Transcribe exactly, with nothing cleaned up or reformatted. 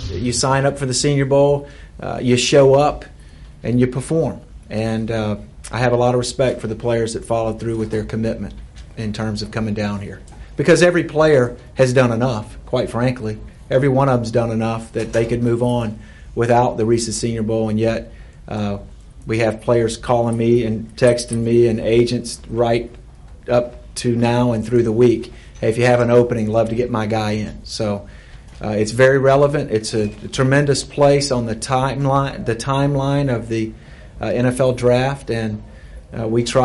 you sign up for the Senior Bowl, uh, you show up, and you perform. And uh, I have a lot of respect for the players that followed through with their commitment in terms of coming down here. Because every player has done enough, quite frankly. Every one of them's done enough that they could move on without the Reese's Senior Bowl, and yet uh, we have players calling me and texting me and agents right up to now and through the week. Hey, if you have an opening, love to get my guy in. So uh, it's very relevant. It's a, a tremendous place on the timeline, the timeline of the uh, N F L draft, and uh, we try